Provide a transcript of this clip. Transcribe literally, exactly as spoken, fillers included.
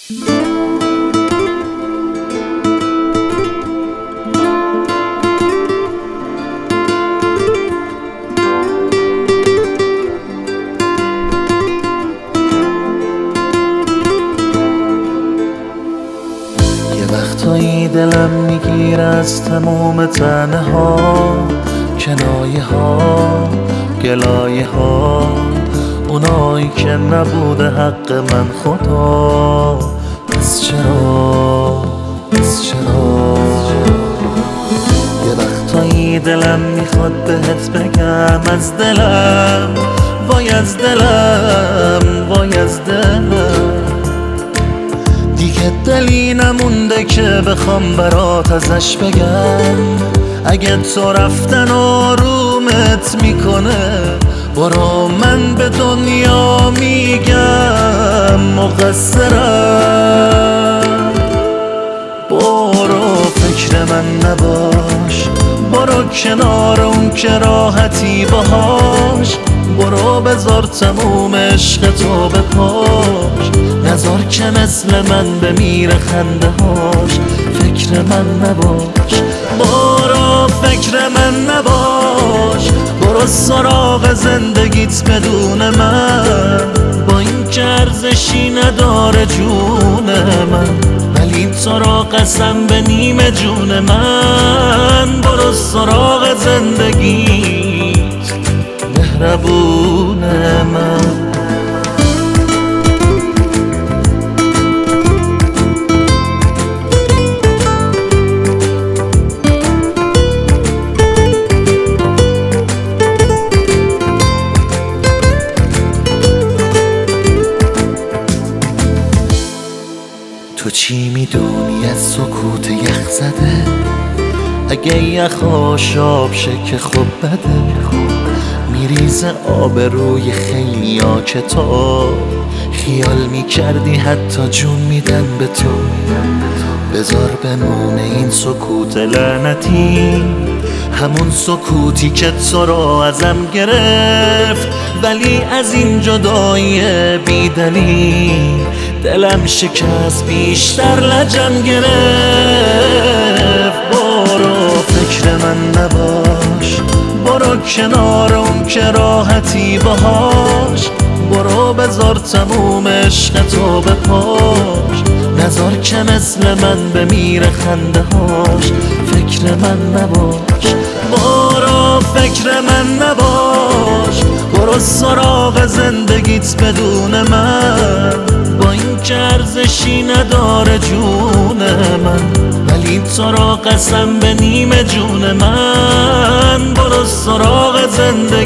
وقتایی دلم میگیره از تموم تنه ها، کنایه ها، گلایه ها، اونایی که نبوده حق من خدا. پس چرا پس چرا یه وقتایی دلم میخواد بهت بگم از دلم، وای از دلم، وای از دلم، دیگه دلی نمونده که بخوام برات ازش بگم. اگه تو رفتن آرومت میکنه، برو من به دنیا میگم مقصرم. برو فکر من نباش، برو کنار اون که راحتی باهاش، برو بذار تموم عشق تو بپاش، نذار که مثل من بمیره خنده هاش. فکر من نباش، برو فکر من نباش، برو سراغ زندگیت بدون من، با این که ارزشی نداره جون من، ولی تو را قسم به نیمه جون من. برو سراغ زندگیت مهربون من. تو چی میدونی از سکوت یخ زده؟ اگه یخ آشاب شه که خوب بده، میریزه آب روی خیلی ها که تو خیال میکردی حتی جون میدن به تو. بذار بمونه این سکوت لعنتی، همون سکوتی که تو رو ازم گرفت، ولی از این جدایی بی دلیل دلم شکست، بیشتر لجم گرفت. برو فکر من نباش، برو کنار اون که راحتی باهاش، برو بذار تموم عشق تو بپاش، نذار که مثل من بمیره خنده هاش. فکر من نباش، برو فکر من نباش، برو سراغ زندگیت بدون من، با این که ارزشی نداره جون من، ولی تو را قسم به نیمه جون من. برو سراغ زندگیت